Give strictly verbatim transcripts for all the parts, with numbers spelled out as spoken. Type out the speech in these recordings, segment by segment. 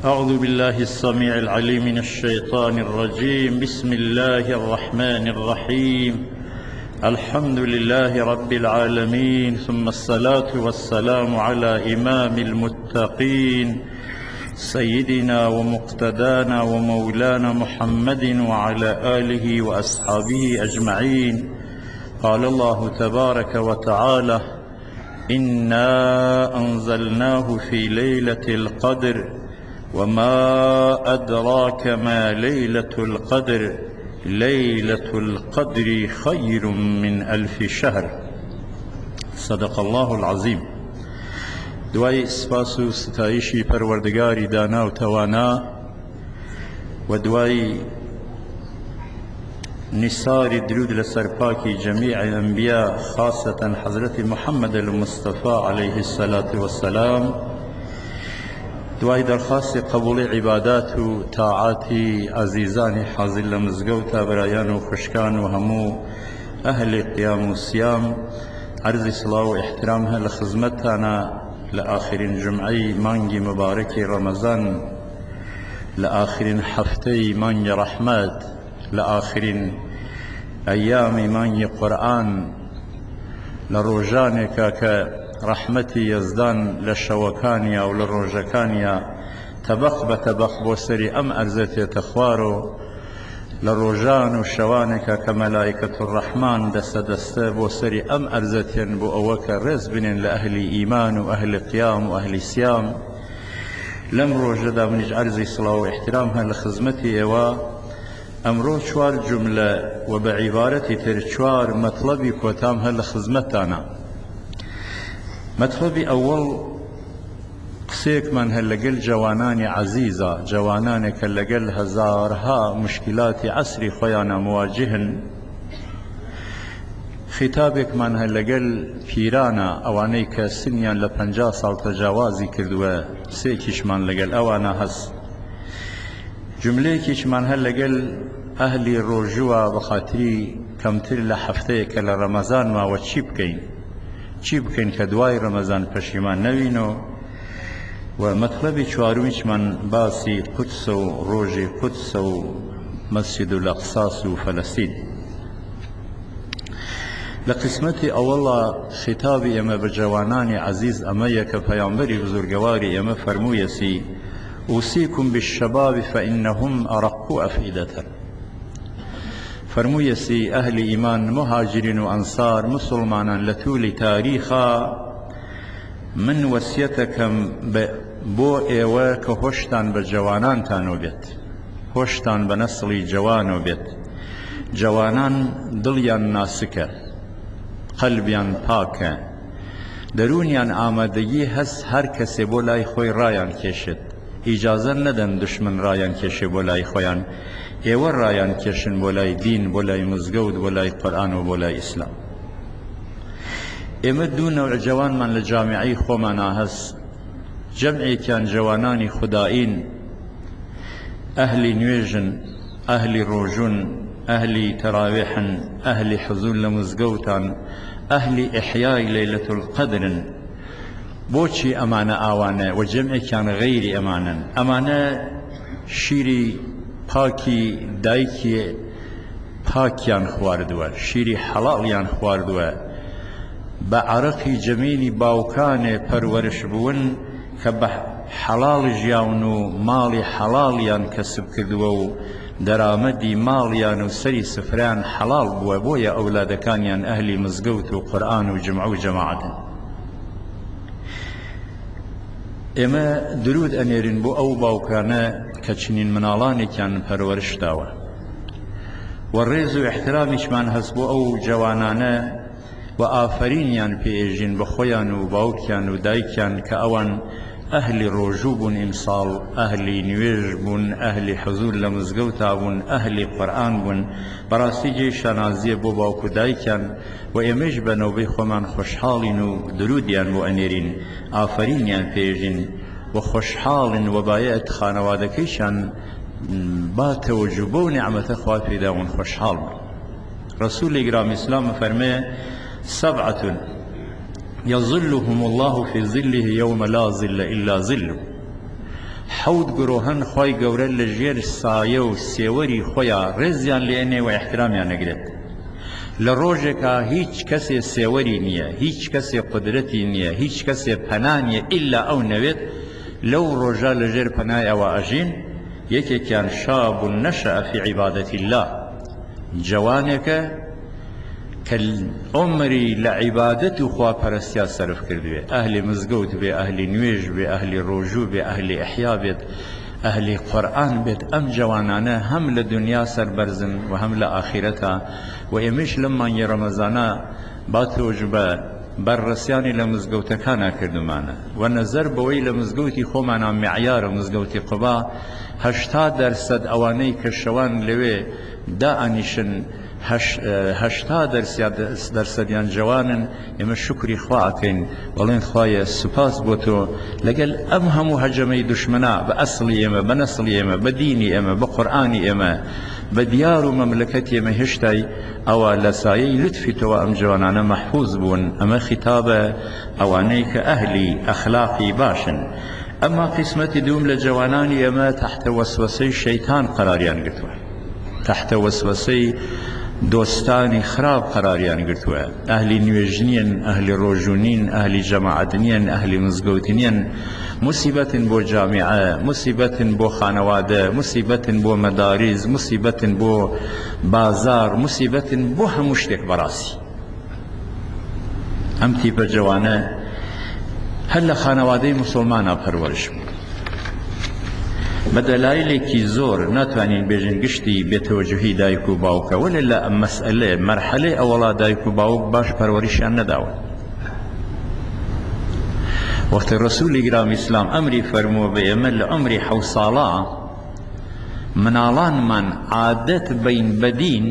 أعوذ بالله السميع العليم من الشيطان الرجيم. بسم الله الرحمن الرحيم. الحمد لله رب العالمين، ثم الصلاة والسلام على إمام المتقين سيدنا ومقتدانا ومولانا محمد وعلى آله وأصحابه أجمعين. قال الله تبارك وتعالى: إنا أنزلناه في ليلة القدر وما أدراك ما ليلة القدر ليلة القدر خير من ألف شهر. صدق الله العظيم. دوای سپاس و ستایشی پروردگاری دانا و توانا و دوای نثار درود لسر پاکی جميع الأنبياء خاصة حضرت محمد المصطفى عليه الصلاة والسلام، دوای درخواست قبول عبادات و طاعات عزیزان حاضر لمزگوتا برایان و خشکان و همو اهل قیام و سیام، عرض صلاة و احترامها لخدمتنا لآخرین جمعی مانگی مبارک رمضان، لآخرین هفته مانگ رحمت، لآخرین ایام مانگ قرآن، لروجانك که رحمتی یزدان لشوکانیا و لروجکانیا طبق بطبق بوسری ام ارزتی تخوارو لروجان و شوانك كملائكة الرحمن دست دست بوسری ام ارزتين بو اوك رزبن لأهل ايمان و اهل قيام و اهل سيام. لم روجدا من عرضي صلاة و احترامها لخزمتي ايوا امرو چوار جملة و بعبارتي تر چوار مطلبي كوتامها لخزمتانا. مطلبي أول قسيك من هلقل جواناني عزيزة، جوانانك هلقل هزارها مشكلات عصري خيانا مواجهن. خطابك من هلقل فيرانا اوانيك سنيان لپنجا سال تجاوازي كردوا سيكيش من لقل اوانا هس. جمليكيش من هلقل اهلي روجوا بخاطري كمتر لحفتيك لرمضان ما وچي بكين چی بکن که دوای رمضان پشیمان نوینو. و مطلبی چوارویچ من باسی قدس و روژ قدس و مسجد الاقصاص و فلسطین. لقسمتی اولا خطابی اما بجوانان عزیز اما یک پیامبری بزرگواری اما فرمویسی: اوصیکم بالشباب فانهم ارق افئدة. فرمويسي أهل إيمان مهاجرين وأنصار مسلمانا لتولي تاريخا من وسيتكم بو إيواك هشتان بجوانان تانو بيت، هشتان بنسلي جوانو بيت، جوانان دليان ناسكة قلبيان باكة درونيان آمادگی هس هر کسی بولاي خوي رايان كشت، إجازة ندن دشمن رايان كشت بولاي خويان، ایوار رایان کشن بولای دین، بولای مزگود، بولای قرآن و بولای اسلام. امد دو نوع جوان من لجامعی خومانا هست. جمعی کان جوانانی خدائین، اهلی نویجن، اهلی روجون، اهلی تراویحن، اهلی حضور لمزگوتان، اهلی احیاء لیلة القدر. بوچی امانه آوانه و جمعی کان غیر امانه. امانه شیری پاکی دایکی پاکیان خواردوه، شیری حلالیان خواردوه، با عرقی جمیلی باوکان پرورش بون که به حلال جیانو مالی حلالیان کسب کردوه و درآمدی مالیان و سری سفران حلال بوه بویا اولادکانیان اهلی مزگوت و قرآن و جمع و جماعت. اما درود انیرین بو او باوکانه كچنين منالاني كان پرورش داوه و الرز و احترامش من هسبو او جوانانه و آفرینیان پیجین بخویان و باوکیان و دایکیان که اوان اهل رجوع بون امسال، اهل نویج بون، اهل حضور لمزگوتا بون، اهل قرآن بون. براستی جی شنازی بو باوکو دایکیان و امش بنوبه خومن خوشحالین و درودیان بو انیرین آفرینیان پیجین و خوشحال و بایت خانوادکیشان با توجب و نعمت خواه پیدا و خوشحال. رسول اکرم اسلام فرمه: سبعة يظلهم الله في ظله يوم لا ظل إلا ظله. حەوت گرۆهەن خی گەورە لە ژێر سایە و سێوەری خۆیان ڕێزیان لێنێ و احترامیان نەگرێت. لە ڕۆژێکا هیچ کەسێ سێوەری نییە، هیچ کەسێ قدرەتی نییە، هیچ کەسێ پەنا نییە ئیلا ئەو نەوێت لەو ڕۆژە لە ژێر پەنای ئەوە ئەژین. یەکێکیان شاب نەشەئە فی عیبادەتی الله، جوانێکە کە عمری لە عیبادەت و خواپەرستیا سەرف کردوێ، ئەهلی مزگەوت بێ، ئەهلی نوێژ بێ، ئەهلی ڕۆژوو بێ، ئەهلی ئەحیا بێت، ئەهلی قورئان بێت. ئەم جوانانە هەم لە دنیا سەربەرزن و هەم لە ئاخیرەتا. و ئێمەش لەم مانگی ڕەمەزانە با تۆژ بە بەرڕەسیانی لە مزگەوتەکانە کردمانە و نەزەر بەوەی لە مزگەوتی خۆمانە معیارە مزگەوتی قوبا هەشتا دەرسەد ئەوانەی کە شەوان لەوێ دائەنیشن هەشتا دەرسەدیان جوانن. ئێمە شکری خوا ئەکەین، بەڵێن خوایە سوپاس بۆ تۆ لەگەل ئەم هەموو هەجەمەی دوشمنە بە ئەسڵی ئێمە، بە نەسڵی ئێمە، بە دینی ئێمە، بە قورئانی ئێمە، بە دیار و مەملەکەتی ئێمە هێشتای ئەوە لە سایەی لوتفی تۆوە ئەم جوانانە مەحفوظ بوون. ئەمە خیتابە ئەوانەی کە ئەهلی ئەخلاقی باشن. ئەمما قسمەتی دوم لە جوانانی ئێمە تحتە وەسوەسەی شەیتان قەراریان گرتووە، تحتە وەسوەسەی دۆستانی خراپ قەراریان گرتووە. ئەهلی نوێژ نیەن، ئەهلی ڕۆژوو نین، ئەهلی جەماعەت نیەن، ئەهلی مزگەوت نیەن. مصیبەتن بۆ جامیعە، مصیبەتن بۆ خانەوادە، مصیبەتن بۆ مەداریز، مصیبەتن بۆ بازار، مصیبەتن بۆ هەموو شتێک بەڕاستی. ئەم تیپە جوانە هەر لە خانەوادەی موسڵمانە پەروەرش بوو. بە دەلایلێکی زۆر ناتوانین بێژین گشتی بێتەوەجوهی دایک و باوکە، وەلە لە ئەم مەسئلێ مەرحەلەی ئەوەڵا دایک و باوک باش پەروەریشیان نەداوە. وەختی ڕەسوولی گرامی ئیسلام ئەمری فەرمووە بە ئێمە لە عومری حەوت ساڵە مناڵانمان عادەت بین بە دین،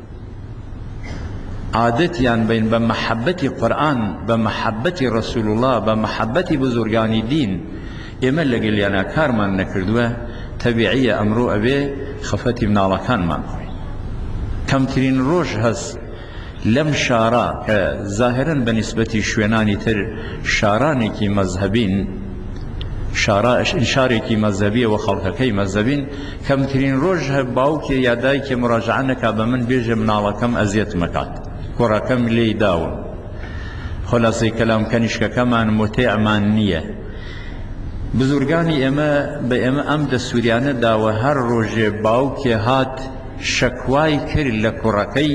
عادەتیان بین بە مەحەبەتی قورئان، بە مەحەبەتی ڕەسوول الله، بە مەحەبەتی بزرگانی دین، ئێمە لەگەلیانە کارمان نەکردووە، تەبیعیە ئەمڕۆ ئەبێ خەفەتی مناڵەکانمان بخۆین. کەمترین ڕۆژ هەست لەم شارە کە زاهرەن بە نیسبەتی شوێنانی تر شارانێکی مەزهەبین، شارێکی مەزهەبیە و خەڵکەکەی مەزهەبین، کەمترین ڕۆژ باوکێ یا دایکێ مڕاجعە نەکا بە من بێژە مناڵەکەم ئەزیەت مەکات، کوڕەکەم لێی داوم. خۆلاسەی کەلام کەنیشکەکەمان متێعمان نییە. بزرگانی ئێمە بە ئێمە ئەم دەسووریانە داوە هەر ڕۆژێ باوکێ هات شەکوای کرد لە کوڕەکەی،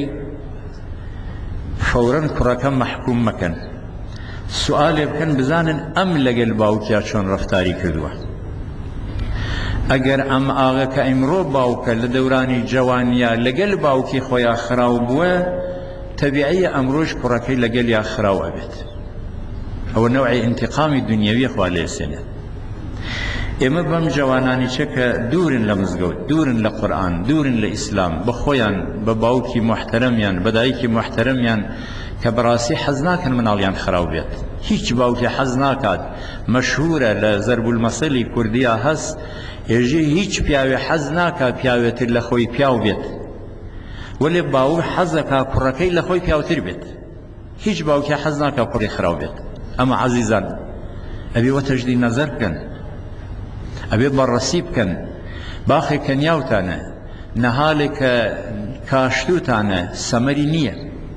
فەورەن کوڕەکەم مەحکوم مەکەن، سوالێ بکەن بزانن ئەم لەگەل باوکیا چۆن ڕەفتاری کردووە. ئەگەر ئەم ئاغەکە ئیمڕۆ باوکە لە دەورانی جەوانیا لەگەل باوکی خۆیان خراو بووە، تەبیعیە ئەمڕۆژ کوڕەکەی لەگەل یا خراو ئەبێت. ئەوە نەوعی ئینتیقامی دنیەوی خوا لێسێنێت. ئێمە بەم جوانانی چەکە دوورن لە مزگەوت، دوورن لە قورئان، دوورن لە ئیسلام، بە خۆیان بە باوکی محتەرەمیان، بە دایکی محتەرەمیان کە بەڕاستی حەز ناکەن مناڵیان خراو بێت. هیچ باوکی حەز ناکات. مەشهورە لە زەربولمەسەلی کوردیا هەست، هێژی هیچ پیاوێ حەز ناکات پیاوێتر لە خۆی پیاو بێت، وەلێ باوک حەزەکا کوڕەکەی لە خۆی پیاوتر بێت. هیچ باوکی حەز ناکات کوڕی خراو بێت. ئەمە عەزیزان ئەبێ وە تەجدید نەزەر بکەن، ئەبێ بەڕەسی بکەن. باخێکە نیاوتانە، نەهالێکە کاشتوتانە، سەمەری نییە.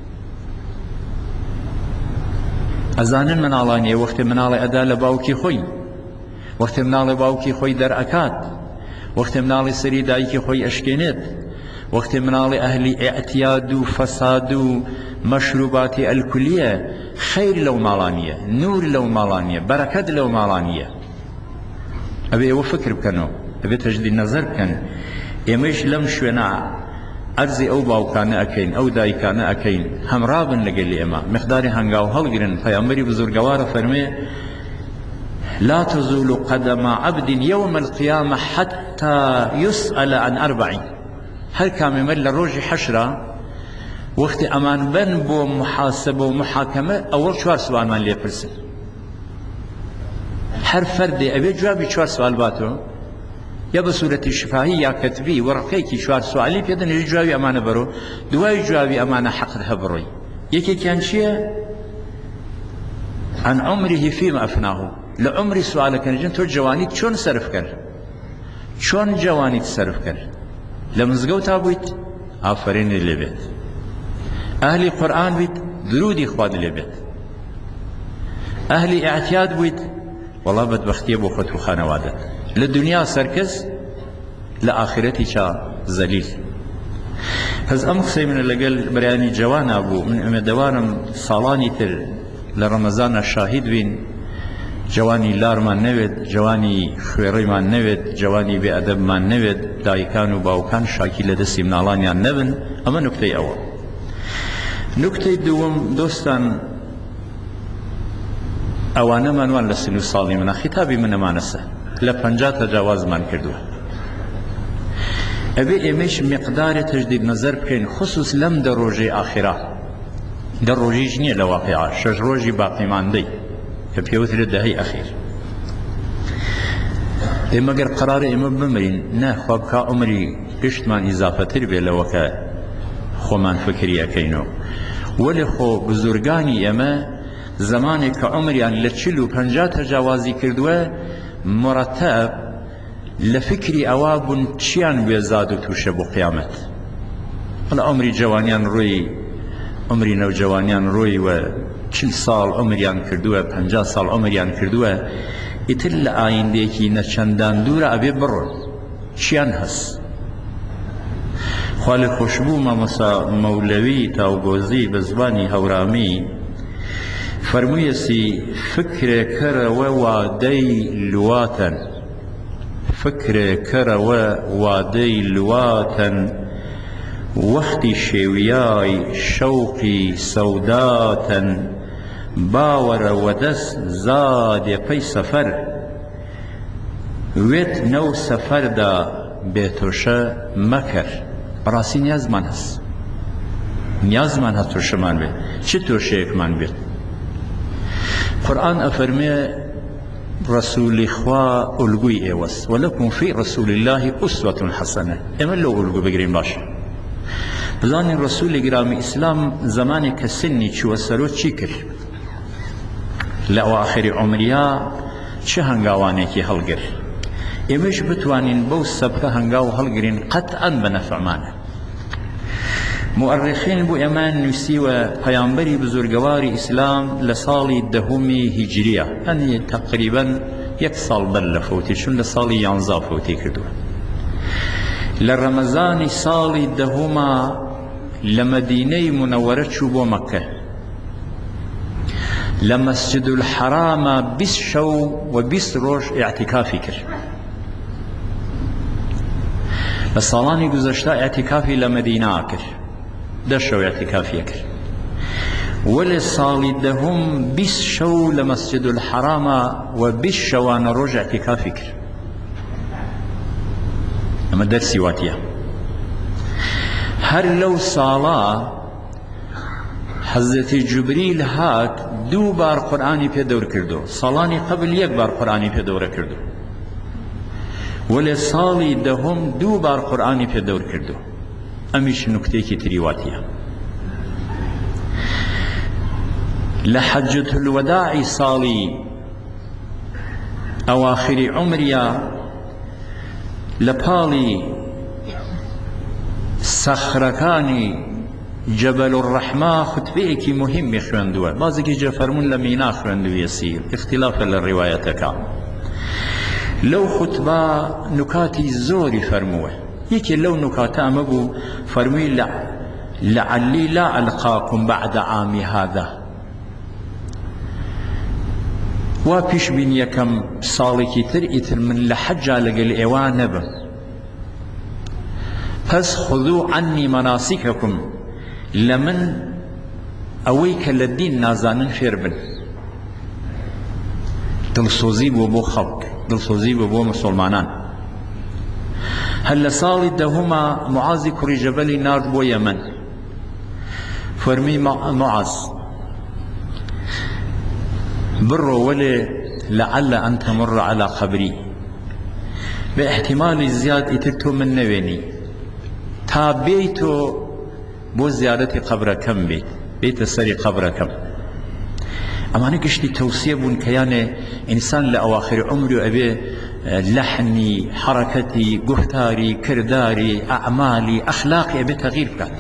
ئەزانن مناڵانیە وەختێ مناڵی ئەدا لە باوکی خۆی، وەختێ مناڵی باوکی خۆی دەرئەکات، وەختێ مناڵی سەری دایکی خۆی ئەشکێنێت، وەختێ مناڵی ئەهلی ئێعتیاد و فەساد و مەشروباتی ئەلکولیە، خەیر لەو ماڵانیە، نور لەو ماڵانیە، بەرەکەت لەو ماڵانیە. ئەبێ ئێوە فکر بکەنەوە، ئەبێ تەجدید نەزەر بکەن. ئێمەش لەم شوێنە عەرزی ئەو باوکانە ئەکەین، ئەو دایکانە ئەکەین، هەمڕابن لەگەلی ئێمە، مقداری هەنگاو هەڵگرن. پەیامبەری بزرگەوارە فەرمێ لا تزول قدم عبد يوم القيامة حتى يسأل عن أربع. هەر کامێمە لە ڕۆژی حەشرا وەختی ئەمان بن بۆ محاسبە و محاکەمە، ئەوەڵ چوار سوالمان لێپرسن. هەر فەردێ ئەبێ جوابی چوار سوال باتەوە، یا بە سوورەتی شفاهی یا کەتبی وەڕقەیەکی چوار سوالی پێدەن، هێژ جوابی ئەمانە بەرەوە، دوای جوابی ئەمانە حەقت هەبڕۆی. یەکێکیان چییە؟ عن عمره فيما أفناه. لە عمری سوالەکەنجن تۆ جوانیت چۆن سەرف کرد؟ چۆن جوانیت سەرف کرد لە مزگەوتا بوویت ئافرینی لێ بێت ئەهلی قورئان بیت درودی خواد لێ بێت ئەهلی ئاعتیاد بوویت وەڵا بەدبەختیە بۆ خۆت و خانەوادەت لە دنیا سەرکەس لە ئاخرەتی چا زەلیل هەز ئەم قسەی منە لەگەڵ بەرانی جوانە بوو من ئومێدەوارم ساڵانی تر لە ڕەمەزانە شاهید بین جوانی لارمان نەوێت جوانی خوێڕەیمان نەوێت جوانی بێئەدەبمان نەوێت دایکان و باوکان شاکی لە دەستی مناڵانیان نەبن ئەمە نوکتەی ئەوە نوکتەی دووەم دۆستان ئەوانەمانوان لە سن و ساڵی منە خیتابی منەمانەسە لە پەنجا تەجاوازمان کردووە ئەبێ ئێمەش مقدارێ تەجدید نەزەر بکەین خصوص لەم دە ڕۆژەی ئاخرا دە ڕۆژیش نییە لە واقعا شەش ڕۆژی باقیماندەی کە پێوترێت دەهەی ئەخیر ئێمە گەر قەرارە ئێمە بمرین نەخوا بکا عومری گشتمان ئیزافەتر بێ لەوە کە خۆمان فکری ئەەکەینەوە وەلێ خۆ بزورگانی ئێمە زمانێک کە عومریان لە چل و پەنجا تەجاوازی کردووە مرەتەب لە فکری ئەوا بوون چیان وێزاد و تووشە بۆ قیامەت هەڵا عومری جوانیان ڕووی عمری نەوجەوانیان ڕۆی وە چل ساڵ عمریان کردووە پەنجا ساڵ عمریان کردووە ئیتر لە ئایندێکی نەچەندان دوورە ئەبێ بڕۆن چیان هەست خوا لە خۆشبوو مامۆستا مەولەوی تاوگۆزی بە زبانی هەورامی فەرموویەسی فکرێ کەرەوە وادەی لواتەن فکرێ کەرەوە وادەی لواتەن وەختی شێویای شەوقی سەوداتەن باوەرە وەدەست زادێ پەی سەفەر وێت نەو سەفەردا بێتۆشە مەکەر بەڕاستی نیازمان هەست نیازمان هەست تۆشەمان بێت چ تۆشەیەکمان بێت قورئان ئەفەرمێ ڕەسوولی خوا ئولگوی ئێوەست وەلەکم فی ڕەسوول الله ئوسوەة حەسەنە ئێمە لەو ئولگو بگرین باشە بزانین ڕەسوولی گرامی ئیسلام زمانێک کە سنی چووە سەرۆ چی کرد لە ئەواخری عومریا چه هەنگاوانێکی هەڵگرت ئێمەش بتوانین بەو سەبکە هەنگاو هەڵگرین قەتعەن بە نەفعمانە مؤرخین بۆ ئێمە نووسیوە پەیامبەری بزرگەواری ئیسلام لە ساڵی دەهەمی هیجریە هەنی تەقریبەن یەک ساڵ بەر لە فەوتی چون لە ساڵی یانزە فەوتی کردووە لە ڕەمەزانی ساڵی دەهەما لە مەدینەی مونەوەرە چوو بۆ مەککە لە مەسجد الحەرامە بیست شەو و بیست ڕۆژ ئیعتیکافی کرد لە ساڵانی گوزەشتا ئیعتیکافی لە مەدینە کرد دە شەو ئیعتیکافیە کرد وەلێ ساڵی دەهەم بیست شەو لە مەسجد الحەرامە و بیست شەوانە ڕۆژ ئیعتیکافی کرد ئەمە دەرسی واتیە هەر لەو ساڵا حەزرەتی جوبریل هات دوو بار قورئانی پێ دەور کردو ساڵانی قبل یەک بار قورئانی پێ دەورە کردو وەلێ ساڵی دەهەم دوو بار قورئانی پێ دەور کردو ئەمیش نوکتەیەکی تری واتیە لە حەجەت الوداعی ساڵی ئەواخری عومریا لە پاڵی سەخرەکانی جەبەل الرەحمە خوتبەیەکی مهمی خوێندووە بازێکی جێ فەرموون لە مینا خوێندوویە سیر اختلافە لە ڕیوایەتەکە لەو خوتبە نکاتی زۆری فەرمووە یەکێ لەو نکاتە ئەمە بوو فەرمووی لعلی لا ئەلقاکم بعد عامی هذا وا پیش بین یەکەم ساڵێکی تر ئیتر من لە حەجا لەگەڵ ئێوە نەبم پس خذوا عني مناسككم لمن ئەوەی کە لە دین نازانن فێر بن دڵسۆزی بووە بۆ خەڵک دڵسۆزی بووە بۆ مسلمانان هەر لە ساڵی دەهەما معازی کوڕی جەبەلی نارد بۆ یەمەن فەرمی معاز بڕۆ وەلێ لعل أن تمر على قبري باحتمال زیاد ئیتر تۆ من نەوێنی تا بێیتۆ بۆ زیارەتی قەبرەکەم بیت بیتە سەری قەبرەکەم ئەمانە گشتی تەوسیە بوون کە یانێ ئینسان لە ئەواخر عمری ئەبێ لەحنی حرەکەتی گفتاری کرداری ئەعمالی ئەخلاقی ئەبێ تەغیر بکات.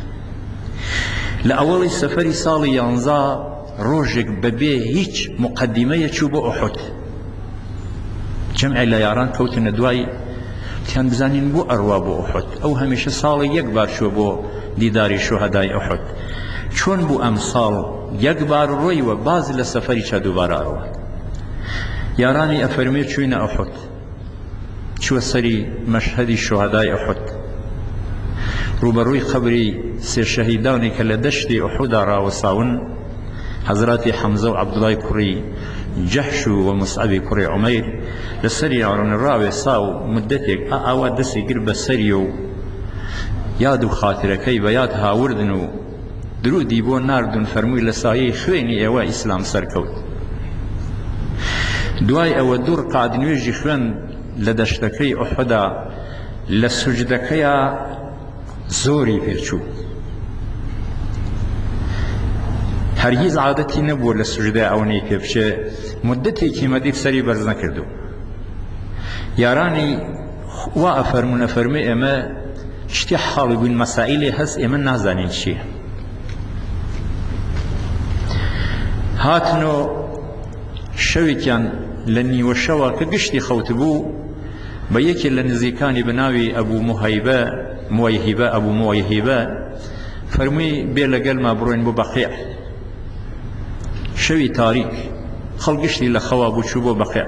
لە ئەوەڵی سەفەری ساڵی یانزە ڕۆژێک بەبێ هیچ مقدمەیە چوو بۆ ئوحود. جەمعی لە یاران کەوتنە دوای تیان بزانین بۆ ئەڕوا بۆ ئوحود. ئەو هەمیشە ساڵی یەک بار چووە بۆ دیداری شوهەدای ئوحود. چۆن بوو ئەم ساڵ یەک بار ڕۆیوە باز لە سەفەری چا دووبارە ئەڕوا. یارانی ئەفەرمێ چووینە ئوحود، چووە سەری مەشهەدی شوهەدای ئوحود، ڕوبەڕووی قەبری سێ شەهیدانی کە لە دەشتی ئوحودا ڕاوەساون، حەزراتی حەمزە و عەبدوڵای کوڕی جەحش و مصعەبی کوڕی عومەیر لە سەری ڕاوێ سا و مدەتێک ئاوا دەستی گر بە سەری و یاد و خاترەکەی بە یاد هاوردن و درودی بۆ ناردون فەرمووی لە سایەی خوێنی ئێوە ئیسلام سەرکەوت. دوای ئەوە دوو ڕکعەت نوێژی خوێن لە دەشتەکەی ئوحودا لە سوجدەکەیە زۆری پێچوو. هەرگیز عادەتی نەبووە لە سوجدە ئەوەی پێ بچێ، مدەتێکی مەدید سەری بەرز نەکردو. یارانی وا ئەفەرمون ئەفەرمێ ئێمە شتی حاڵی بووین مەسائیلێ هەست ئێمە نازانین چییە. هاتنۆ شەوێکیان لە نیوە شەوە کە گشتی خەوت بوو بە یەکێ لە نزیکانی بەناوی ئەبوو موهەیبە موەیهیبە ئەبوو موەیهیبە فەرمووی بێ لەگەڵما بڕۆین بۆ بەقیع. شەوی تاریک خەڵگشتی لە خەوا بوو چوو بۆ بەقیع.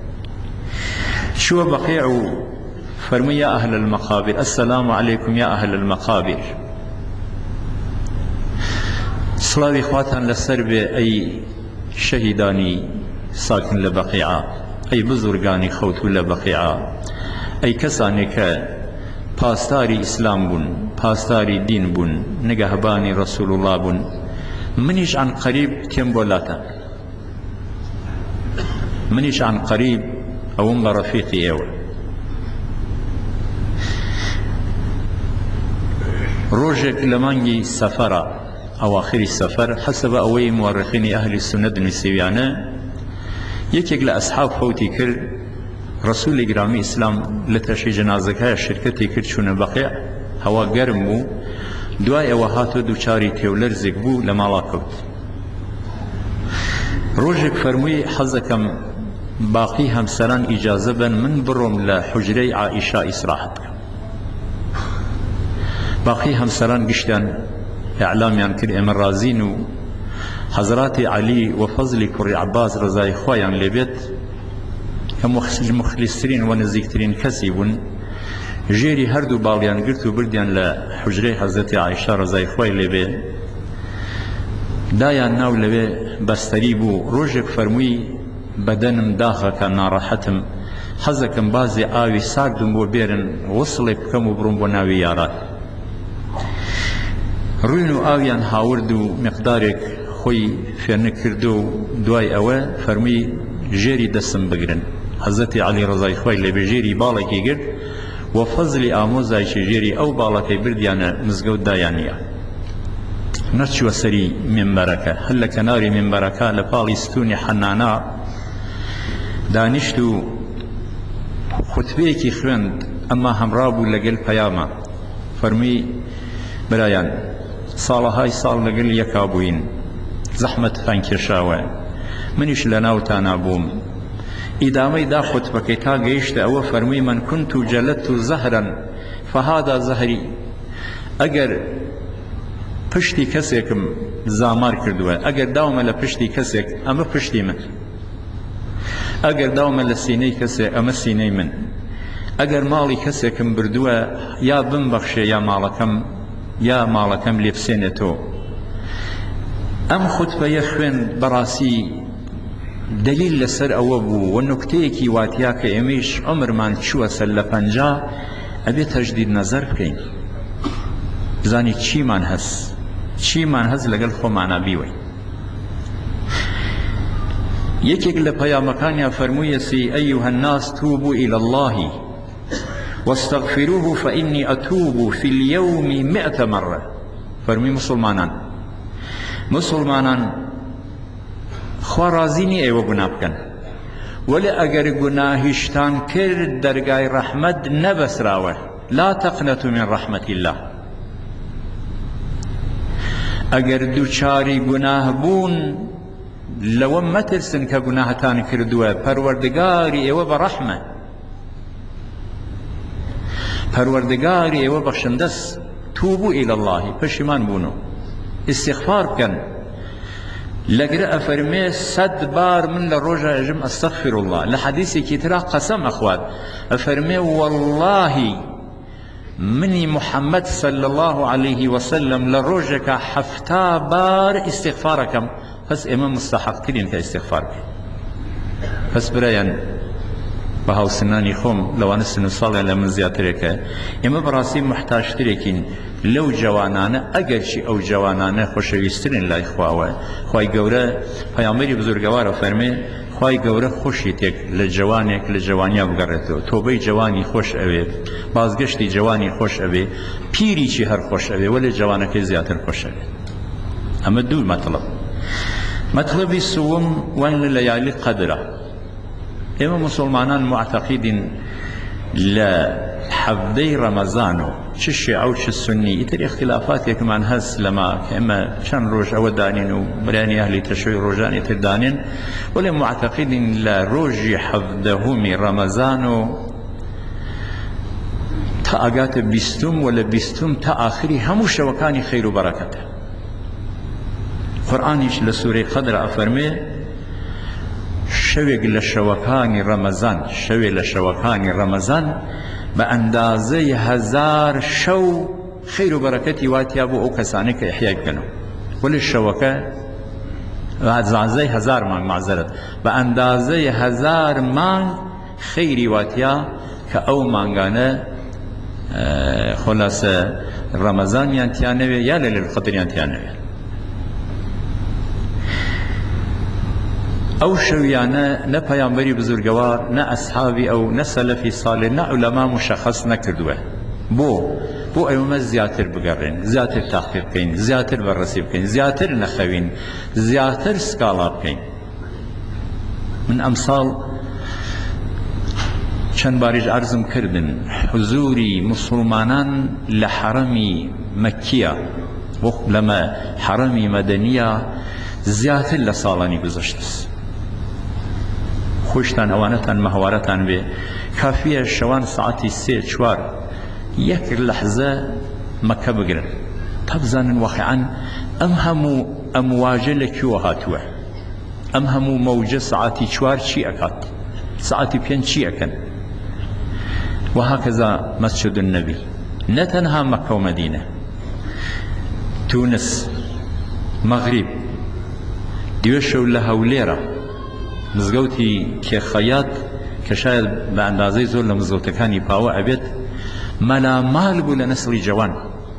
چووە بەقیع و فەرمووی یا ئەهل المەقابر ئەسەلام عەلەیکم یا ئەهل المەقابر، سڵاوی خواتان لەسەر بێ ئەی شەهیدانی ساکن لە بەقیعە، ئەی بزورگانی خەوتوو لە بەقیعە، ئەی کەسانێک کە پاسداری ئیسلام بوون، پاسداری دین بوون، نگەهبانی ڕەسوول الله بوون، منیش عن قەریب تێم بۆ لاتان، منیش عن قەریب ئەوم بە ڕەفیقی ئێوە. ڕۆژێک لە مانگی سەفەرە ئەواخری سەفەر حەسەبە ئەوەی مؤرخینی ئەهلی سونەت نووسیویانە یەکێک لە ئەسحاب فەوتی کرد، ڕەسوولی گرامی ئیسلام لە تەشی جەنازەکەیە شرکەتی کرد چوونە بەقیع، هەوا گەرم بوو، دوای ئەوە هاتۆ دووچاری تێولەرزێک بوو لە ماڵا کەوت. ڕۆژێک فەرمووی حەزەکەم باقی هەمسەران ئیجازە بن من بڕۆم لە حوجرەی عائیشە ئیسراحەت بکەم. باقی هەمسەران گشتیان ئیعلامیان کرد ئێمە رازین و حەزراتی عەلی و فەزلی کوڕی عەباس ڕەزای خۆیان لێبێت کە مخلیسترین و نزیکترین کەسی بوون، ژێری هەردوو باڵیان گرت و بردیان لە حوجرەی حەزرەتی عایشە ڕەزای خۆی لێبێ، دایان ناو لەوێ بەستەری بوو. ڕۆژێک فەرمووی بەدەنم داخەکە ناڕەحەتم، حەزەکەم بازێ ئاوی ساردم بۆ بێرن وەسڵێ بکەم و بڕۆم بۆ ناوی یاران. ڕوین و ئاویان هاورد و مقدارێک خۆی فێرنە کردو و دوای ئەوە فەرمووی ژێری دەستم بگرن. حەزرەتی عەلی ڕەزای خۆی لێبێ ژێری باڵێکی گرت و فەزلی ئامۆزایشی ژێری ئەو باڵەکەی بردیانە مزگەوت دایانیە. نەچووە سەری مینبەرەکە، هەر لە کەناری مینبەرەکە لە پاڵی ستوونی حەنانا دانیشت و خوتبەیەکی خوێند، ئەمما هەمڕا بوو لەگەڵ پەیامە. فەرمووی برایان ساڵەهای ساڵ لەگەڵ یەکا بووین، زەحمەتتان کێشاوە، منیش لە ناوتانە بووم. ئیدامەی دا خوتبەکەی تا گەیشتە ئەوە فەرمووی من كنت جەلەدت زەهرا فهذا زەهری، ئەگەر پشتی کەسێکم زامار کردووە، ئەگەر داومە لە پشتی کەسێک ئەمە پشتی من، ئەگەر داومە لە سینەی کەسێک ئەمە سینەی من، ئەگەر ماڵی کەسێکم بردووە یا بمبەخشێ یا ماڵەکەم یا ماڵەکەم لێ بسێنێتەوە. ئەم خوتبەیە خوێن بەڕاستی دلیل لەسەر ئەوە بوو و نوکتەیەکی واتیا کە ئێمەش عمرمان چووە سەر لە پەنجا ئەبێ تەجدید نەزەر بکەین، بزانی چیمان هەست، چیمان هەست لەگەڵ خۆمانە بیوەین. یەکێک لە پەیامەکانیان فەرموویەسی ئەیها الناس توبوا إلى الله واستغفروه فإني أتوب في اليوم مئة مرة. فەرمووی مسلمانان مسلمانان خوا ڕازی نییە ئێوە گوناه بکەن، وەلی ئەگەر گوناهیشتان کرد دەرگای ڕەحمەت نەبەسراوە. لا تەقنەتوا من ڕەحمەت الله. ئەگەر دووچاری گوناه بوون لەوە مەترسن کە گوناهتان کردووە، پەروەردگاری ئێوە بەڕەحمە، پەروەردگاری ئێوە بەخشندەست. توبوا إلى الله، پەشیمان بوون و استیغفار بکەن. لەگرە ئەفەرمێ سەد بار من لە ڕۆژە ئەژم ئەستەغفر الله. لە حەدیثێکی ترا قەسەم ئەخوات ئەفەرمێ واللهی منی محەممەد صلی الله عليه وسلم لە ڕۆژێکە حەفتا بار ئیستیغفارەکەم. پس ئێمە مستحقترین کە ئیستیغفار بکەین. پس برایان بە هاوسنانی خۆم لەوانە سن و ساڵیان لە من زیاترێکە، ئێمە بەڕاستی محتاجترێکین لەو جوانانە، ئەگەرچی ئەو جوانانە خۆشەویستترن لای خواوە. خوای گەورە پەیامبەری بزرگەوارە فەرمێ خوای گەورە خۆشی تێک لە جوانێک لە جوانیا بگەڕێتەوە، تۆبەی جوانی خۆش ئەوێ، بازگەشتی جوانی خۆش ئەوێ، پیریی هەر خۆش ئەوێ، وەلێ جوانەکەی زیاتر خۆش ئەوێ. ئەمە دوو مەطلب. مەطلبی سووەم وان لە لەیالی قەدرە. ئێمە مسلمانان معتەقیدین لە حەڤدەی ڕەمەزان و چ شیعە و چ سونی ئیتر اختلافاتێکمان هەست لەما کە ئێمە چەند ڕۆژ ئەوە دانین و بەرانی ئەهلی تەشەیع ڕۆژانی تر دانین، وەڵێ معتەقیدین لە ڕۆژی حەڤدەهومی ڕەمەزان و تا ئەگاتە بیستم و لە بیستم تا ئاخری هەموو شەوەکانی خەیر و بەرەکەتە. قورئانیش لە سوورەی قەدر ئەفەرمێ شەوێک لە شەوەکانی ڕەمەزان، شەوێک لە شەوەکانی ڕەمەزان بە ئەندازەی هەزار شەو خەیر و بەرەکەتی واتیا بۆ ئەو کەسانەی کە ئیحیا بکەنەوە. وەلی شەوەکە ئەندازەی هەزار مانگ معزەرەت بە ئەندازەی هەزار مانگ خەیری واتیا کە ئەو مانگانە خۆلاسە ڕەمەزانیان تیانەوێ یا لەیلەتول قەدریان تیانەوێ. ئەو شەویانە نە پەیامبەری بزرگەوار، نە ئەسحابی ئەو، نە سەلەفی ساڵح، نە عولەما مشەخەص نەکردووە. بۆ بۆ ئێمە زیاتر بگەڕێن، زیاتر تاقیق بکەین، زیاتر بەڕەسی بکەین، زیاتر نەخەوین، زیاتر سکاڵا بکەین. من ئەمساڵ چەند باریش عەرزم کردن حوزوری مسلمانان لە حەرەمی مەککیە وەک لەمە حەرەمی مەدەنیە زیاتر لە ساڵانی گوزەشتەست. خۆشتان ئەوانەتان مەهوارەتان بێ کافیە شەوان سەعاتی سێ چوار یەک لەحزە مەکە بگرن تا بزانن واقعەن ئەم هەموو ئەمواجە لەکوێوە هاتووە، ئەم هەموو مەوجە سەعاتی چوار چی ئەکات، سەعاتی پێنج چی ئەکەن. وهكذا مسجد النبي، نە تەنها مەکە و مەدینە، تونس، مەغریب، دوێ شەو لە هەولێرە مزگەوتی کێخەیات کە شاید بە ئەندازەی زۆر لە مزگەوتەکانی پاوە ئەبێت مەلامال بوو لە نەسڵی جەوان.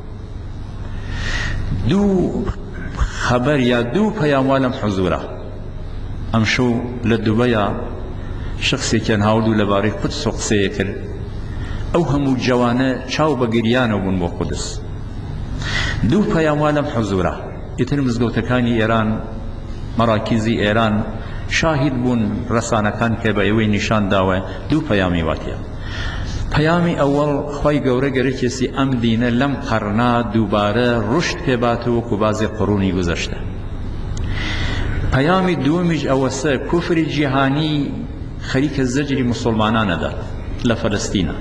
دوو خەبەر یا دوو پەیاموا لەم حوزورە. ئەم شەو لە دووبەیە شخصێکیان هاوردوو لەبارەی قودس و قسەیە کرد. ئەو هەموو جەوانە چاو بە گریانەوە بوون بۆ قودس. دوو پەیاموا لەم حوزورە. ئیتر مزگەوتەکانی ئێران، مەراکیزی ئێران شاهید بوون ڕەسانەکان کە بە ئێوەی نیشان داوە دوو پەیامی واتیە. پەیامی ئەوەڵ خوای گەورە گەرە کێسی ئەم دینە لەم قەرنا دووبارە ڕشت پێباتەوە وەکو بازی قڕوونی گوزەشتە. پەیامی دووەمیش ئەوەسە کوفری جیهانی خەریکە زەجری مسلمانانەدا لە فەلەستینە،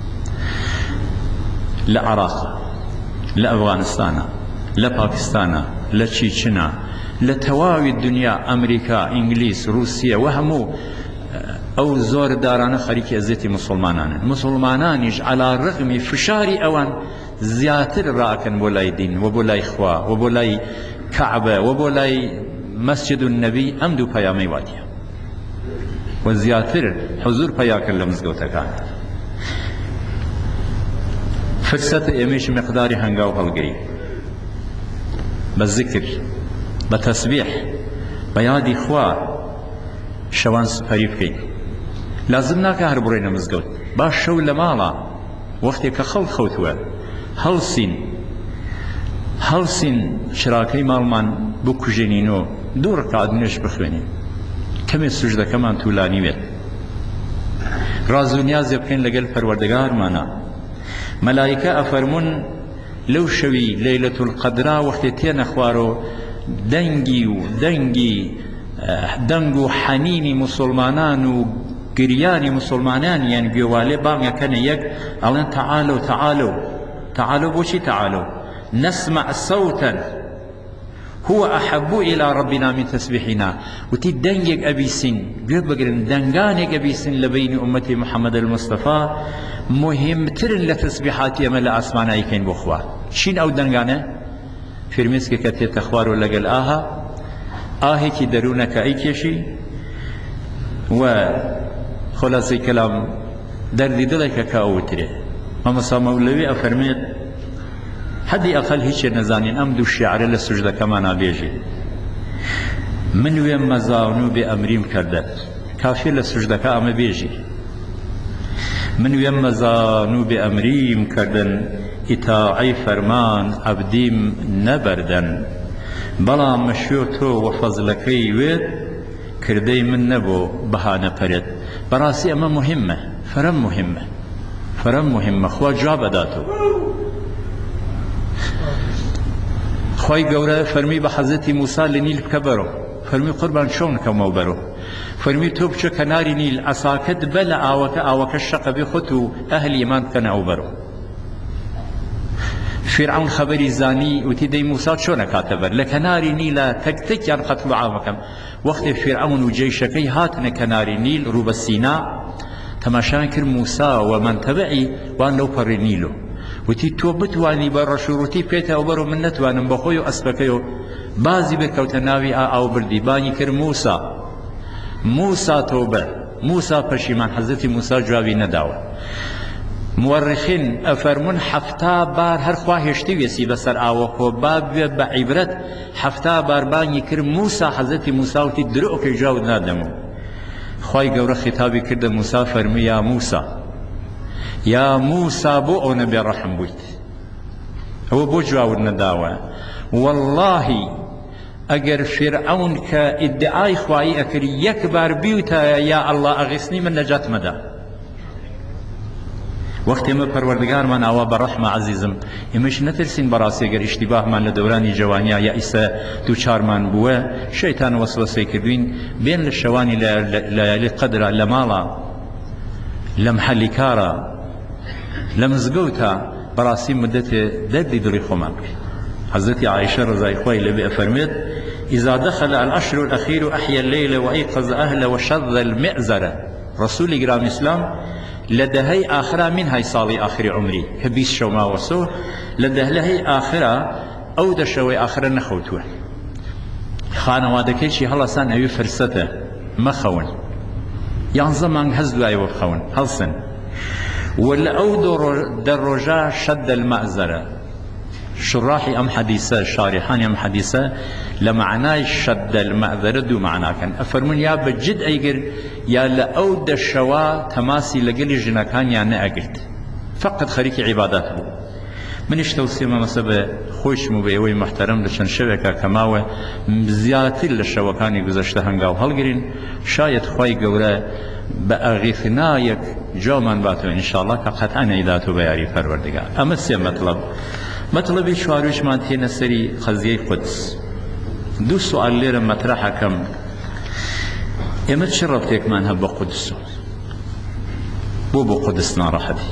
لە عێراقە، لە ئەفغانستانە، لە پاکستانە، لە چیچنە، لە تەواوی دنیا، ئەمریکا، ئینگلیس، رووسیە و هەموو ئەو زۆر دارانە خەریکی ئەزیەتی مسلمانانن. مسلمانانیش عەلا ڕغمی فشاری ئەوان زیاتر ڕاکەن بۆ لای دین و بۆ لای خوا و بۆ لای کەعبە و بۆ لای مەسجد النەبی ئەم دوو پەیامەی واتیە و زیاتر حوزور پەیا کرد لە مزگەوتەکان. فرسەتە ئێمەش مقداری هەنگاو هەڵگری بە زیکر، بە تەسبیح، بە یادی خوا شەوان سپەری بکەین. لازم ناکە هەر بڕۆینە مزگەوت، باش شەو لە ماڵە وەختێک کە خەڵک خەوتووە هەڵسین هەڵسین چراکەی ماڵمان بکوژێنینەوە، دوو ڕەکعات نوێژ بخوێنین. کەمێ سوژدەکەمان توولانی بێت ڕاز و نیازێ بکەین لەگەڵ پەروەردگارمانە مەلایکە ئەفەرمون لەو شەوی لەیلەت القەدرا وەختێ تێنە خوارۆ دەنگی و دەنگی دەنگ و حەنینی موسڵمانان و گریانی موسڵمانان یان گوێوالێ بانگەکەنە یەک ئەڵێن تەعالەو تەعالەو تەعالەو بۆچی تەعالەو نەسمع سەوتەن هو أحب إلى ربنا من تسبيحنا وتي دنجك أبيسين جب بقرن دنجانك أبيسين لبين أمتي محمد المصطفى مهم ترن لتسبيحات يملا أسمانا يكين بخوا شين أو دنجانة فرمسك كتير تخوار ولا قال آها آهي كي درونك أي كشي و خلاصي كلام دردي دلك كأوتري ما صار مولوي أفرميت حدي أقل هيك نزانين أم دو الشعر للسجدة كمان بيجي من وين مزاونو بأمريم كردت كافي للسجدة كأم بيجي من وين مزانو بأمريم كردن إطاعي فرمان عبديم نبردن بلا مشيوتو وفضلكي ويد كردي من نبو بهانة فرد براسي أما مهمة فرم مهمة فرم مهمة خوا جواب داتو خوای گەورە فەرمی بە حەزەتی موسا لە نیل بکە بەرەوە فەرمی قوربان چۆن کەمەوە بەرەوە فەرمی تۆ بچە کەناری نیل ئەساکەت بە لە ئاوەکە ئاوەکە شەقە بێ خۆت و ئەهلی ئێمان بکەنە ئەو بەرەوە فیرعون خەبەری زانی وتی دەی موسا چۆنە کاتە بەر لە کەناری نیلە تەکتێکیان قەتڵ عامەکەم وەختێ فیرعون و جێیشەکەی هاتنە کەناری نیل ڕوو بە سینا تەماشایان کرد موسا و مەنتەبەعی وان لەو پەڕی نیلۆ وتی تۆ بتوانی بە ڕەشوڕوتی پێتە ئەو بەرەوە من نەتوانم بەخۆی و ئەسپەکەی و بازی بکەوتە ناوی ئا ئاو بردی بانی کرد موسا موسا تۆبە موسا پەشیمان حەزەتی موسا جوابی نەداوە مورخین ئەفەرمون حەفتا بار هەر خوا هێشتی وێسی بەسەر ئاوە خۆ با بێ بە عیبرەت حەفتا بار بانی کرد موسا حەزەتی موسا وتی درۆکەی جواب نادەمەوە خوای گەورە خیتابی کردە موسا فەرمی یا موسا يا موسى بو أو نبي رحم بويت هو بو جواور نداوة والله أجر فرعون كادعاء خواهي أكر يكبر بيوتا يا الله أغسني من نجات مدى وقت ما پروردگار من آوا برحمة عزيزم يمش نترسين براسي اگر اشتباه من لدوراني جوانيا يا إسا دو چار من بوا شيطان وسوسه كردوين بين للشواني ليالي قدر لمالا لمحل كارا لمزقوتا براسي مدة دردي دري خمان حضرت عائشة رضي الله عنها فرمت إذا دخل العشر الأخير أحيا الليل وأيقظ أهله وشذ المئزرة رسول إكرام الإسلام لدهي آخرة من هاي صالي آخر عمري كبيس شو ما وصو لدهلهي آخرة أو دشوي آخرة نخوتوه خانة وادكي شي هلا سان أيو فرسته ما خون يعني زمان هزلوا أيو خون هلسن ولا أو دروجا شد المأزرة شراحي أم حديثة شارحان أم حديثة لمعنى شد المأزرة دو معنى كان أفرمون يا بجد أيقر يا لأود الشوا تماسي لقل جنكان يعني أقلت فقط خريك عباداته من اشتوصي ما مسبب خوش مبيوي محترم لشان شبكة كماوة زيادة للشوكاني قزشتهن قاو هلقرين شايد خواي قورا بأغيثنايك جومان باتو إن شاء الله كقطعا إذاتو بياري فروردقاء أما سي مطلب مطلبي شواروش مانتين السري قضية قدس دو سؤال ليرا مطرحة كم إما تشربتك مانها بقدس بو بقدسنا راحتي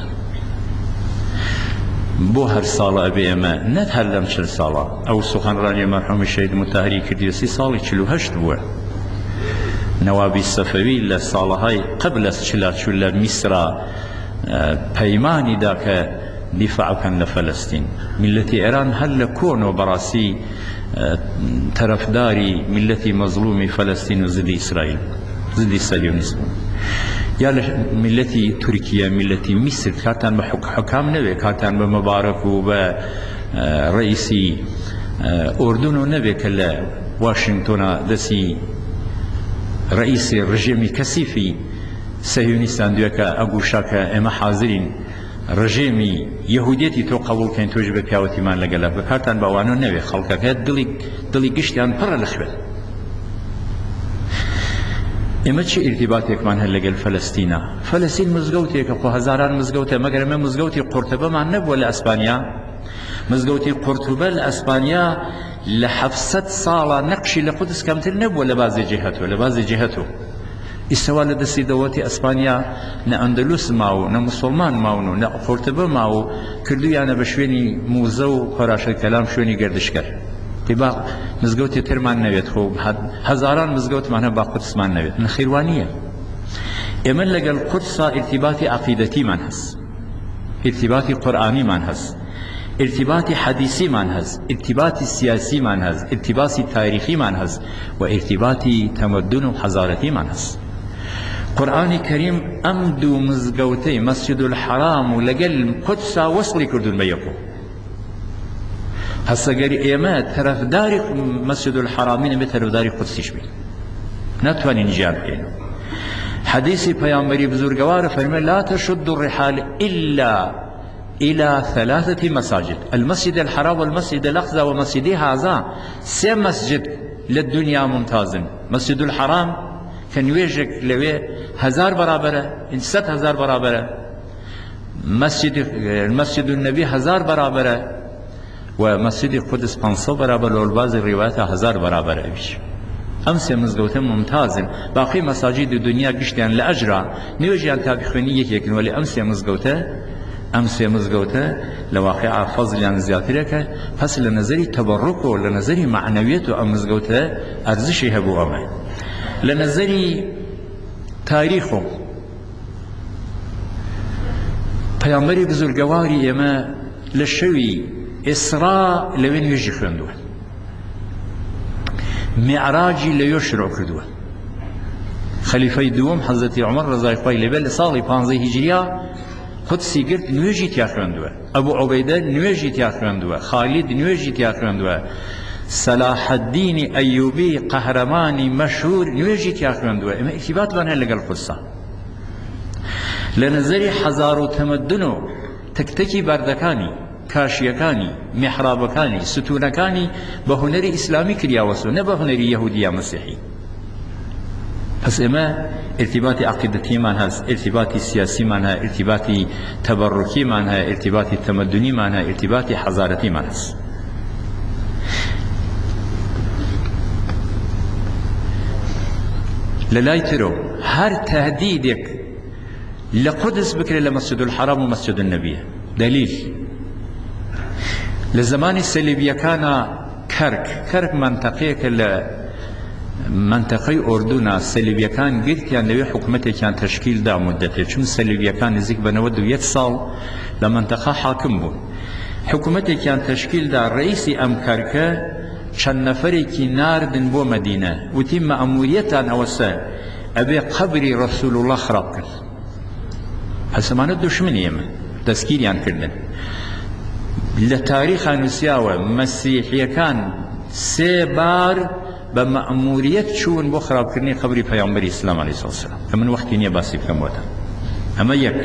بو هر صالة أبي إما نتهلم شل صالة أو سخن راني مرحوم الشهيد متهري كرديسي صالي شلو هشت بوه نوابي الصفوي للصالة هاي قبل شلات شل مصر بيماني داك دفاع كان لفلسطين ملتي إيران هل كون وبراسي طرفداري ملتي مظلومي فلسطين وزد إسرائيل زد الصهيونيزم يا ملتي تركيا ملتي مصر كاتان بحكام نبي كاتان بمبارك وبرئيسي أردن نبي كلا واشنطن دسي رئيس الرجيم كسيفي صهيونيستان دوكا أقوشاكا إما حاضرين رژیمی یهودیتی تو قبول کن توش به پیاوتی من لگلا بکارتن باوانو نوی خلقه که دلی دلی گشتیان پر لخبه ئێمە چی ئیرتیباتێکمان هەیە لەگەڵ فەلەستینە؟ فەلەستین مزگەوتێکە، خۆ هەزاران مزگەوتە، مەگەر ئەمە مزگەوتی قورتوبەمان نەبووە لە ئەسپانیا. مزگەوتی قورتوبە لە ئەسپانیا لە حەفسەد ساڵە نەقشی لە قودس کەمتر نەبووە لە بازێکی هەتووە لە بازێکی هەتوو. ئیسەوا لە دەستی دەوڵەتی ئەسپانیا نە ئەندەلوس ماوە، نە موسڵمان ماون و نە قورتوبە ماوە، کردویانە بە شوێنی موزە و خۆراشە کەلام، شوێنی گەردشکەر. تێبا مزگەوتی ترمان نەوێت، خۆ هەزاران مزگەوتمان هەیە با قودسمان نەوێت. نەخێوانییە. ئێمە لەگەڵ قودسا ئیرتیباتی عەقیدەتیمان هەست، ئیرتیباتی قورئانیمان هەست، ئیرتیباتی حەدیثیمان هەست، ئیرتیباتی سیاسیمان هەست، ئیرتیباتی تاریخیمان هەست و ئیرتیباتی تەمەدون و حەزارەتیمان هەست. قورئانی کەریم ئەم دوو مزگەوتەی مەسجد الحەرام و لەگەڵ قودسا وەسڵی کردوون بە یەکۆ. هەسەگەری ئێمە تەرەفداری مەسجد الحەرامین بێت تەرەفداری قودسیش بین، ناتوانین گیان بکەین. حەدیثی پەیامبەری بزرگوارە فەرمێ لا تشد الرحال إلا إلى ثلاثة مساجد المسجد الحرام والمسجد الأقصى ومسجد هذا. سي مسجد للدنيا ممتازن. مسجد الحرام كان يوجك لوي هزار برابرة، إن ست هزار برابرة. مسجد المسجد النبي هزار برابرة، ومسجد القدس پانصد برابرة، والبعض الروايات هزار برابرة بيش. أمس مزگەوتە ممتازن. باقي مساجد الدنيا قشتيان لأجرا نيوجيان تابع خويني يكيكن، ولي أمس مزگەوتە أمس مزگەوتە لواقع فضلیان زیاترەکە. پس لە نظری تبرک و لە نظری معنویت و ئەم مزگەوتە ئەرزشی هەبوو. ئەمە لە نظری تاریخ و پەیامبەری بزرگواری ئێمە لە شەوی ئیسرا لەوێ نوێژی خوێندووە، میعراجی لەوێ شروع کردووە. خەلیفەی دووەم حەزەتی عومەر ڕەزای خوای لێبێ لە ساڵی پانزەی هیجریا قودسی گرت، نوێژی تیا خوێندووە. ئەبوو عوبەیدە نوێژی تیا خوێندووە، خالید نوێژی تیا خوێندووە، سەلاح الدینی ئەیوبی قەهرەمانی مەشهور نوێژی تیا خوێندووە. ئێمە ئیرتیباتمان هەیە لەگەڵ قودسا. لە نەزەری حەزار و تەمەدون و تەکتەکی بەردەکانی، کاشیەکانی، میحرابەکانی، ستوونەکانی بە هونەری ئیسلامی کریاوەسەوە، نە بە هونەری یەهودی یا مەسیحی. پس ئێمە ارتباطی عقیدەتیمان هەست، ارتباطی سیاسیمان هەیە، ارتباطی تەبەڕوکیمان هەیە، ارتباطی تەمەدونیمان هەیە، ارتباطی حەزارەتیمان هەست. لە لای ترۆ هەر تەهدیدێک لە قودس بکرێت لە مەسجد الحەرام و مەسجد النەبیە. دلیل لە زمانی سەلیبیەکانە کەرک کەرک منتەقەیەکە لە منتەقەی ئوردونە، سەلیبیەکان گرتیان لەوێ حکومەتێکیان تەشکیلدا مودەتێک، چون سەلیبیەکان نزیک بە نەوەد و یەک ساڵ لە منتەقە حاکم بوون. حکومەتێکیان تەشکیلدا، ڕئیسی ئەم کەرکە چەند نەفەرێکی ناردن بۆ مەدینە، وتی مەئموریەتان ئەوەسە ئەبێ قەبری ڕەسوول الله خراپ کرد. هەسەمانە دوشمنی ئێمە دەستگیریان کردن. لە تاریخا نووسیاوە مەسیحیەکان سێ بار بە مەئموریەت چوون بۆ خراپکردنی قەبری پەیامبەری ئیسلام عەلەیهی سڵاتو وسەلام. کە من وەختی نییە باسی بکەم بۆتە. ئەمە یەک.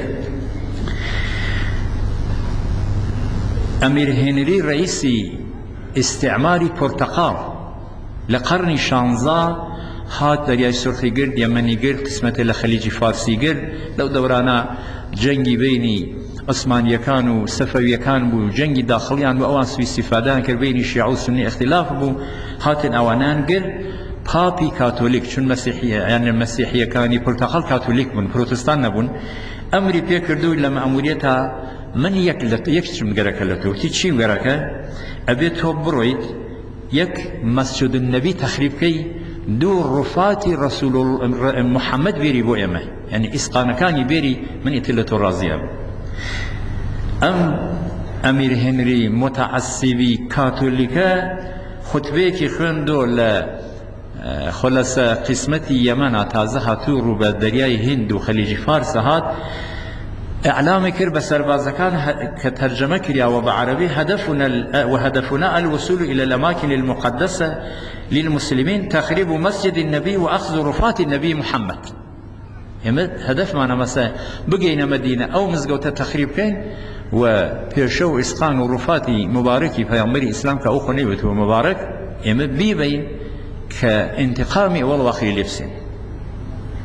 ئەمیر هێنری ڕئیسی ئیستیعماری پۆرتەقاڵ لە قەرنی شانزە هات دەریای سورخی گرت، یەمەنی گرت، قسمەتێ لە خەلیجی فارسی گرت. لەو دەورانە جەنگی بینی عوسمانیەکان و سەفەویەکان بوو، جەنگی داخڵیان بوو، ئەوان سوی استیفادەیان کرد، بینی شیعە و سونی اختلاف بوو، هاتن ئەوانان گرت. پاپی کاتۆلیک، چون مەسیحیە یان مەسیحیەکانی پۆرتەقاڵ کاتۆلیک بوون، پرۆتستان نەبوون، ئەمری پێ کردو لە مەئموریەتە من یەک لە یەک چم گەرەکە لە تۆ تی چیم گەرەکە ئەبێت تۆ بڕۆیت یەک مەسجد النەبی تەخریب بکەی، دوو ڕوفاتی ڕەسوول محەممەد بێری بۆ ئێمە، یعنی ئیسقانەکانی بێری، من ئیتر لە تۆ ڕازیە. ئەم ئەمیر هێنری متعەسیبی کاتۆلیکە خوتبەیەکی خوێندۆ لە خۆلەسە قسمەتی یەمەنە، تازە هاتوو ڕوو بە دەریای هیند و خەلیجی فارس هات، ئەعلامی کرد بە سەربازەکان کە تەرجەمە کراوە بە عەرەبی وهدفنا الوصول إلى الأماكن المقدسة للمسلمين تخريب مسجد النبي وأخذ رفات النبي محمد. ئێمە هەدەفمانە مەسە بگەینە مەدینە، ئەو مزگەوتە تەخریب بکەین و پێشە و ئیسقان و ڕوفاتی مبارەکی پەیامبەری ئیسلام کە ئەو خۆ نەیوتووە مبارەک، ئێمە بیبەین کە ئینتقامی ئەوەڵ واخی لێ بسێن.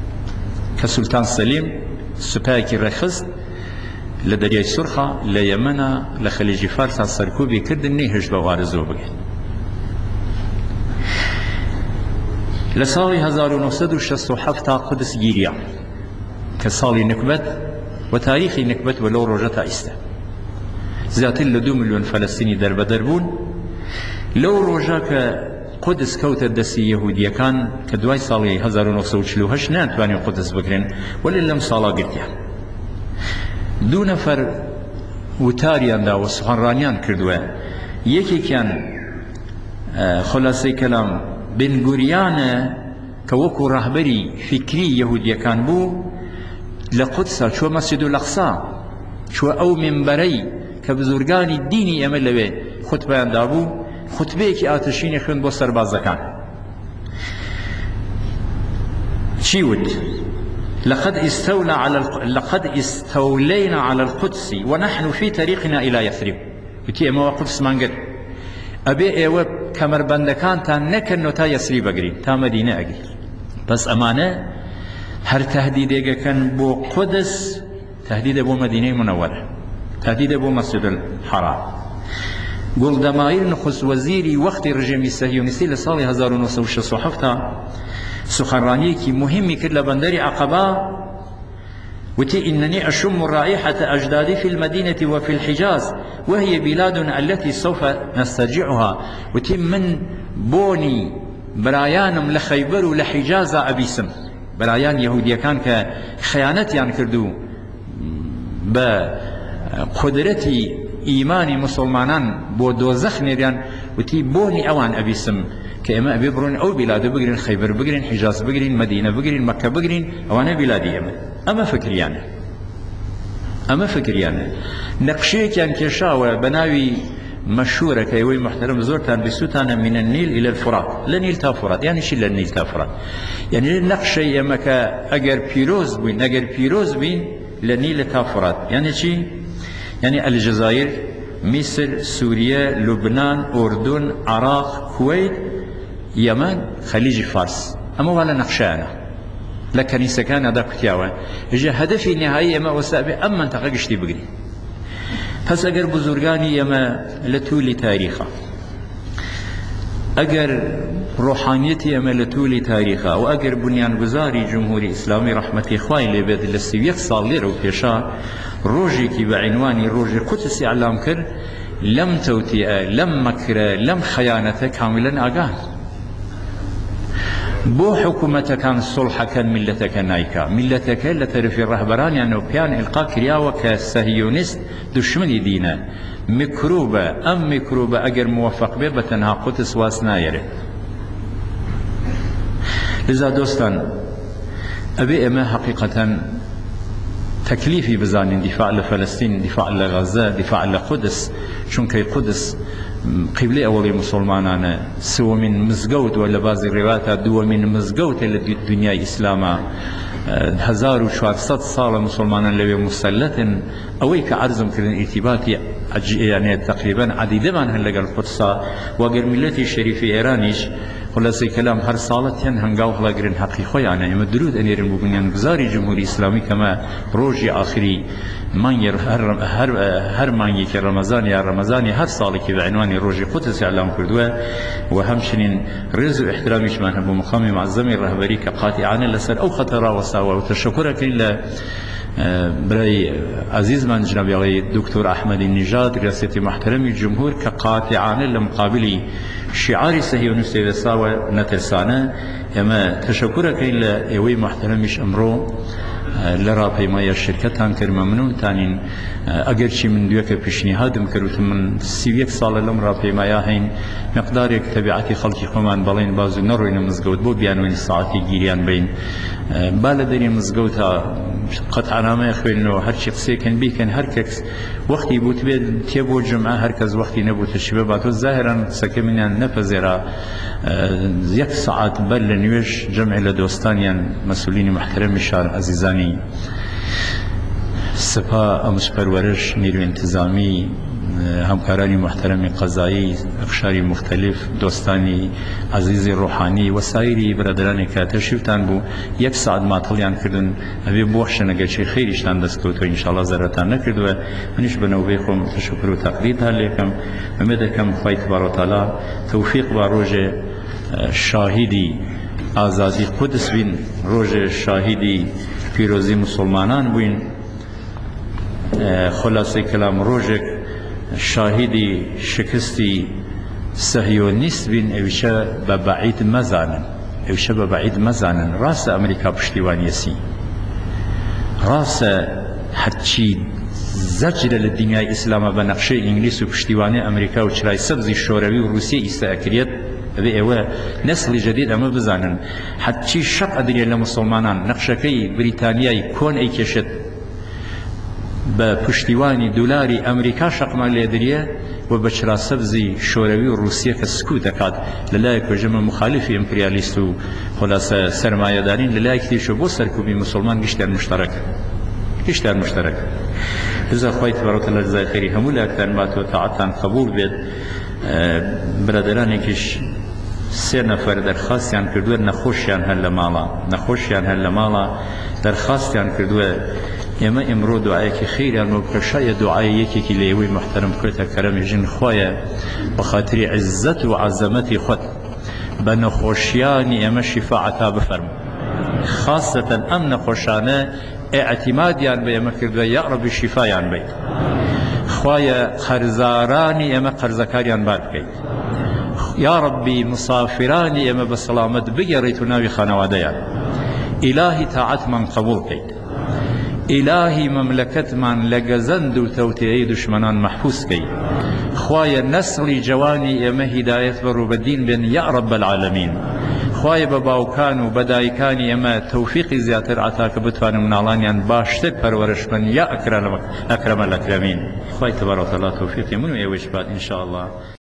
کە سولتان سەلیم سوپایەکی ڕێخست لە دەریای سورخە لە یەمەنە لە خەلیجی فارسا سەرکوبی کردن نەیهێشت بە وارزەوە بگەین. لە ساڵی هەزار و نۆ سەد و شەست و هەفت تا قودس گیریە کە ساڵی نکبەت و تاریخی نکبەت و لەو ڕۆژە تا ئیستا زیاتر لە دوو ملیۆن فەلەستینی دەربەدەر بوون. لەو ڕۆژە کە قودس کەوتە دەستی یەهودیەکان کە دوای ساڵی هەزار و نۆ سەد و چل و هەشت نەیانتوانی قودس بگرن وەلی لەم ساڵا گرتیان. دوو نەفەر وتاریاندا و سوحەنڕانیان کردووە. یەکێکیان خولاسەی کەلام بن گوریانە کە وەکو ڕاهبەری فیکری یەهودیەکان بوو لە قودسا چووە مەسجد الأقصا چووە ئەو منبەرەی کە بزورگانی دینی ئێمە لەوێ خوتبەیاندا بوو خوتبەیەکی ئاتەشینی خوێند بۆ سەربازەکان. چی وت؟ لقد استولى على لقد استولينا على القدس ونحن في طريقنا إلى يثرب. وتي ئێمە قودسمان گرت ئەبێ ئێوە کەمەربەندەکانتان نەکەن و تا یەسریب بگرین تا مەدینە ئەگەین. بەس ئەمانە هەر تهدیدێکەکەن بۆ قودس تهدیدە بۆ مەدینەی منەوەرە تهدیدە بۆ مەسجد الحەرام. گوڵدەمایر نخست وەزیری وەختی ڕژێمی سەهیۆنیستی لە ساڵی هەزار و نۆ سەد و شەست و هەفت سخنرانيكي مهمي كلا بندري عقبة وتي إنني أشم رائحة أجدادي في المدينة وفي الحجاز وهي بلاد التي سوف نسترجعها وتي من بوني برايانم لخيبر ولحجاز أبيسم برايان يهودية كان كخيانتي عن كردو بقدرتي إيماني مسلمانان بو دوزخ نيران وتي بوني أوان أبيسم كأما أبي برون أو بلاد بقرين خيبر بقرين حجاز بقرين مدينة بقرين مكة بقرين أوانا بلادي أما أما فكريانا أما فكريانا نقشي كان كشاوة بناوي مشهورة كيوي محترم زورتان بسوتانا من النيل إلى الفرات لا نيل تا فرات يعني شي لا نيل تا فرات يعني نقشي أما كأجر بيروز بين أجر بيروز بين لنيل تا فرات يعني شي يعني الجزائر مصر سوريا لبنان أردن عراق كويت يمن خليج فارس أما ولا نقشانا لكنيسة كان هذا كتياوة إجا هدفي النهائي أما وسابع أما أنت قشتي بقري بس أجر بزرگاني أما لتولي تاريخا أجر روحانيتي أما لتولي تاريخا وأجر بنيان گزاري جمهوري إسلامي رحمة إخواني لبيد للسيويق صار ليرو بيشا روجي كي بعنواني روجي قدسي علام كر لم توتئة لم مكر لم خيانة كاملا أقان بو حكومتك كان الصلح كان ملتك نايكا ملتك لترف الرهبران يعني بيان إلقاء كرياوة كسهيونست دشمني دينا مكروبة أم مكروبة أجر موفق به بتنها قدس واسنايره. لذا دوستان أبي أما حقيقة تكليفي بزانين دفاع لفلسطين دفاع لغزة دفاع لقدس شون كي قدس قبلي أولي مسلمانان سوى من مزقوت ولا بعض الروايات دو من مزقوت للدنيا إسلاما هزار وشوارصد صار مسلمانان لبي مسلط أويك عرضم كرن ارتباطي يعني تقريبا عديدة من هلقى القدس وقر ملتي الشريف إيرانيش خلاصي كلام هر صالة هنقاو هلاقرن حقيقة يعني يمدرود أن يرن ببنيان بزاري جمهوري إسلامي كما روجي آخري من ير هر هر هر من يك رمضان يا رمضان هر صالة كذا عنوان روجي قدس إعلام كردوه وهمشنين رزق احتراميش من أبو مقامي معظم الرهبري كقاطعان لسر أو خطرا وساوى وتشكرك إلا براي عزيز من جناب يغي دكتور أحمد النجاد رئاسة محترم الجمهور كقاطعان لمقابل شعار صهيونيست وساوى نترسانه اما تشكرك إلا ايوي محترمش امرو لرا بيمايا الشركتان كر ممنون تانين اگر شي من دوك پیشنهادم كروت من سيويك سال لم را بيمايا هين مقدار تبعاتي خلقي خمان بالين بازو نروين مزگوت بو بيانوين ساعتي گيريان بين بالدري مزگوتا قطع نامه خوينو هر شي قسي كان بي كان هر كس وقتي بوت بيد تيبو جمعه هر كز وقتي نبوت الشباب ظاهرا سكمنا نفذرا يك ساعات بل نيوش جمع لدوستانيان مسؤولين محترم شار عزيزاني سپا امش پرورش نیرو انتظامی همکارانی محترم قضایی اخشاری مختلف دۆستانی عزیزی ڕوحانی و سایری برادرانی کە تەشریفتان بوو یەک سعات ماتڵیان کردن ئەبێ بۆ شەنەگەچی خێریشتان دەستکەوتەوە ئینشاڵڵا زەرەتان نەکردووە منیش بەنەوبەی خۆم تەشەکر و تەقدیرتان لێ بکەم ئەمێ دەکەم خوای تبارەک و تەعالا تەوفیق با ڕۆژێ شاهیدی ئازادی قودس بین ڕۆژێ شاهیدی پیرۆزی مسلمانان بووین خلاصەی کەلام ڕۆژێک شاهیدی شکستی سەهیۆنیست بین ئەویشە بە بەعید مەزانن ئەویشە بە بەعید مەزانن ڕاستە ئەمریکا پشتیوانیەسی ڕاستە هەرچی زەجرە لە دنیای ئیسلامە بە نەخشەی ئینگلیس و پشتیوانی ئەمریکا و چرای سەبزی شۆرەوی و رووسیە ئیساکرێت ئەبێ ئێوە نەسڵی جەدید ئەمە بزانن هەرچی شەق ئەدرێت لە مسلمانان نەخشەکەی بریتانیای کۆن ئەیکێشێت بە پشتیوانی دولاری ئەمریکا شەقمان لێدرێ و بە چراسەبزی شۆرەوی و رووسیە کە سکوت دەکات لەلایەک کۆژەمە مخالفی ئیمپریالیست و خلاصە سەرمایەدارین لەلایەک دیشە بۆ سەرکوبی مسلمان گشتیان مشتەرەکە گشتیان مشتەرەکە هزا خوای تبارەک و تەعالا جەزای خەیری هەموو لایەکتان باتەوە تاعەتتان قبوڵ بێت برادرانێکیش سێ نەفەر دەرخاستیان کردووە نەخۆشیان هەر لە ماڵە نەخۆشیان هەر لە ماڵە دەرخاستیان کردووە ئێمە ئێمڕۆ دوعایەکی خەیریان بۆ بکە شایە دوعای یەکێکی لە ئێوەی محتەرم بکرێتە کەرەمیژن خوایە بە خاتری عیززەت و عەزەمەتی خۆت بە نەخۆشیانی ئێمە شیفاعەتا بفەرموو خاستەتەن ئەم نەخۆشانە ئێعتیمادیان بە ئێمە کردووە یا ڕەبی شیفایان بیت خوایە قەرزارانی ئێمە قەرزەکاریان بار بکەیت یا ڕەبی مسافرانی ئێمە بە سەلامەت بگەڕێیت و ناوی خانەوادەیان ئیلاهی تاعەتمان قبوڵ بکەیت ئیلاهی مەملەکەتمان لە گەزەند و تەوتێیەی دوشمەنان مەحفوظ بکەیت خوایە نەسڵی جوانی ئێمە هیدایەت بە ڕوبەدین بێن یا ڕەب العالەمین خوایە بە باوکان و بە دایکانی ئێمە تەوفیقی زیاتر عەتا کە بتوانن مناڵانیان باشتر پەروەرش بن یا ئەکرەمە الئەکرەمین خوای تبارەک و تەعالا تەوفیقی من و ئێوەش بات ئینشاء الله.